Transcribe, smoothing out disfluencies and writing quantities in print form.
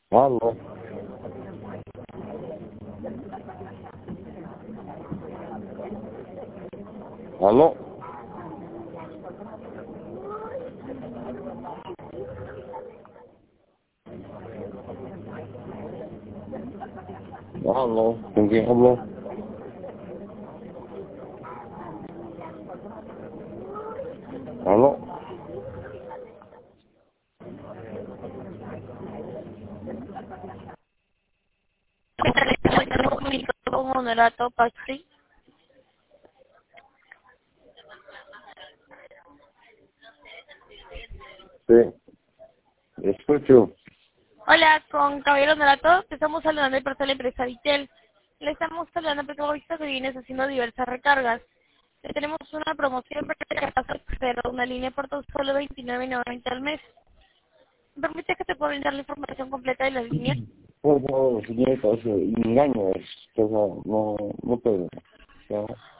Aló. Aló. Aló. ¿Con quién hablo? Aló. Con Honorato Paxi. Sí. Escucho. Hola, con Caballero Honorato, te estamos saludando de parte de la empresa Vitel. Le estamos saludando porque hemos visto que vienes haciendo diversas recargas. Le tenemos una promoción para que pases a hacer una línea por tan solo 29.90 al mes. ¿Me permite que te pueda brindar la información completa de la línea? Por favor, señorita, eso engaño es. O sea, no puedo. Ya.